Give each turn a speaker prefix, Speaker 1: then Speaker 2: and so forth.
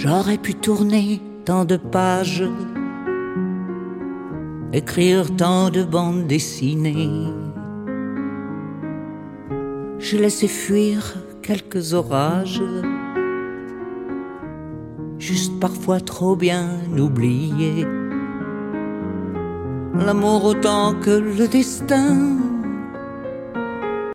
Speaker 1: J'aurais pu tourner tant de pages, écrire tant de bandes dessinées. J'ai laissé fuir quelques orages, juste parfois trop bien oubliés. L'amour autant que le destin